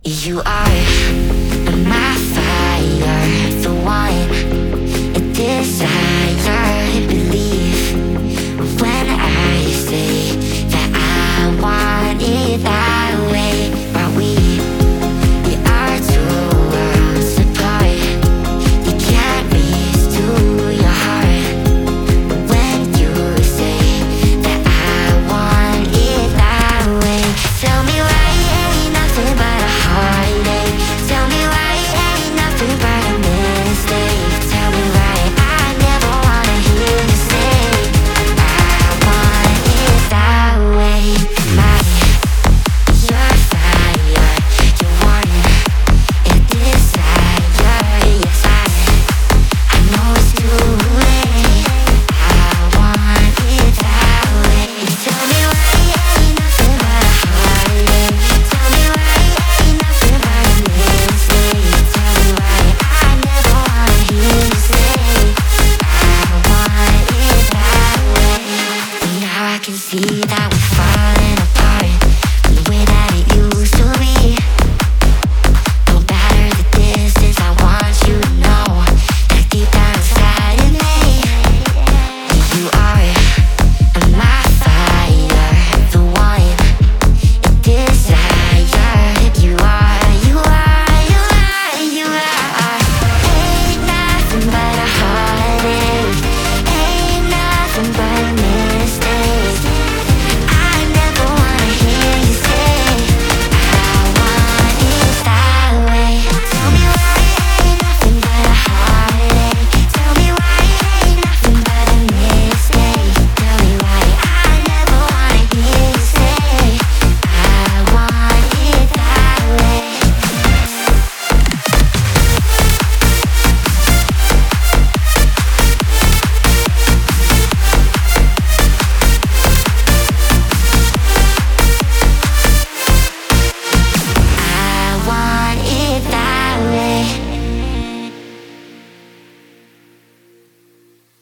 You are my fire, the one I desire. Believe when I say that I want it that way. But we are two worlds apart. You can't reach to your heart when you say that I want it that way. Tell me why it ain't nothing but a heartache. Tell me why it ain't nothing but a mistake. Tell me why I never wanna hear you say I want it that way. Your fire, your one, it desire. Yes, I know it's too late. I want it that way. Tell me why it ain't nothing but a heartache. Tell me why it ain't nothing but a mistake. Tell me why I never wanna hear you say I want it that way. Now I can see that we're falling apart from the way that it used to be. No matter the distance, I want you to know that deep down inside of me, you are my fire, the one I desire. You are, you are, you are, you are. Ain't nothing but a heartache. Ain't nothing but a mistake. I never wanna hear you say I want it that way. Tell me why it ain't nothing but a heartache. Tell me why it ain't nothing but a mistake. Tell me why I never wanna hear you say I want it that way. I want it that way.